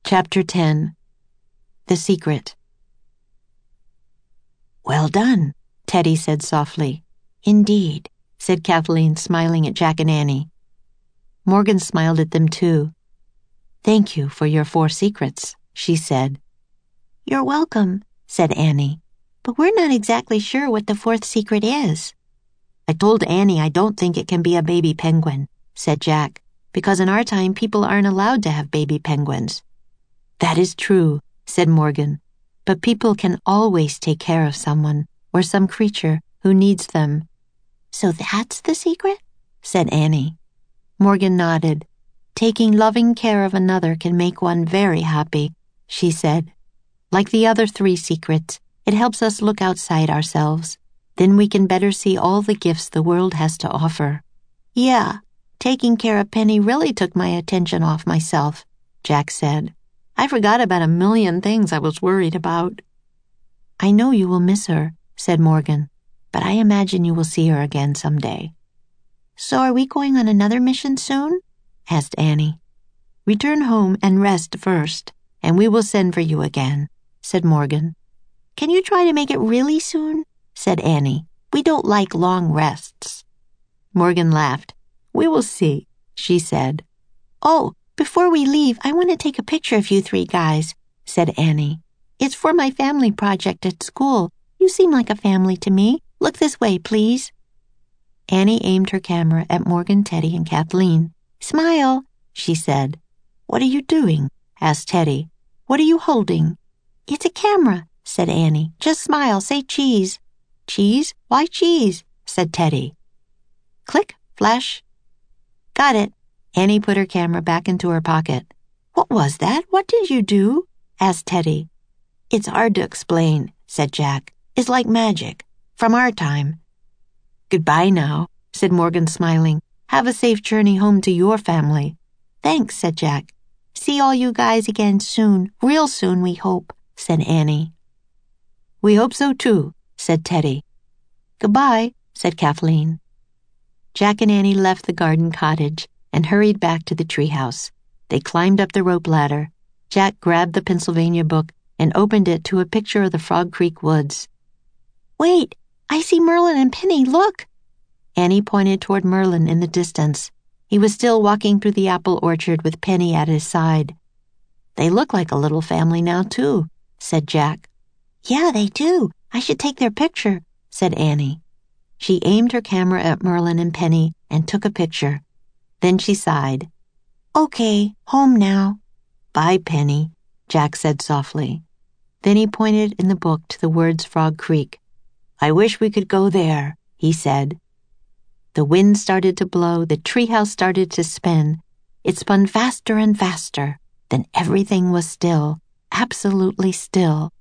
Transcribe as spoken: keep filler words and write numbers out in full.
Chapter ten. The Secret. "Well done," Teddy said softly. "Indeed," said Kathleen, smiling at Jack and Annie. Morgan smiled at them too. "Thank you for your four secrets," she said. "You're welcome," said Annie. "But we're not exactly sure what the fourth secret is." "I told Annie I don't think it can be a baby penguin," said Jack, "because in our time people aren't allowed to have baby penguins." "That is true," said Morgan, "but people can always take care of someone or some creature who needs them." "So that's the secret?" said Annie. Morgan nodded. "Taking loving care of another can make one very happy," she said. "Like the other three secrets, it helps us look outside ourselves. Then we can better see all the gifts the world has to offer." "Yeah, taking care of Penny really took my attention off myself," Jack said. "I forgot about a million things I was worried about." "I know you will miss her," said Morgan, "but I imagine you will see her again someday." "So are we going on another mission soon?" asked Annie. "Return home and rest first, and we will send for you again," said Morgan. "Can you try to make it really soon?" said Annie. "We don't like long rests." Morgan laughed. "We will see," she said. "Oh, before we leave, I want to take a picture of you three guys," said Annie. "It's for my family project at school. You seem like a family to me. Look this way, please." Annie aimed her camera at Morgan, Teddy, and Kathleen. "Smile," she said. "What are you doing?" asked Teddy. "What are you holding?" "It's a camera," said Annie. "Just smile, say cheese." "Cheese? Why cheese?" said Teddy. Click, flash. "Got it." Annie put her camera back into her pocket. "What was that? What did you do?" asked Teddy. "It's hard to explain," said Jack. "It's like magic, from our time." "Goodbye now," said Morgan, smiling. "Have a safe journey home to your family." "Thanks," said Jack. "See all you guys again soon, real soon, we hope," said Annie. "We hope so too," said Teddy. "Goodbye," said Kathleen. Jack and Annie left the garden cottage and hurried back to the treehouse. They climbed up the rope ladder. Jack grabbed the Pennsylvania book and opened it to a picture of the Frog Creek woods. "Wait, I see Merlin and Penny, look!" Annie pointed toward Merlin in the distance. He was still walking through the apple orchard with Penny at his side. "They look like a little family now, too," said Jack. "Yeah, they do. I should take their picture," said Annie. She aimed her camera at Merlin and Penny and took a picture. Then she sighed. "Okay, home now." "Bye, Penny," Jack said softly. Then he pointed in the book to the words Frog Creek. "I wish we could go there," he said. The wind started to blow, the treehouse started to spin. It spun faster and faster. Then everything was still, absolutely still.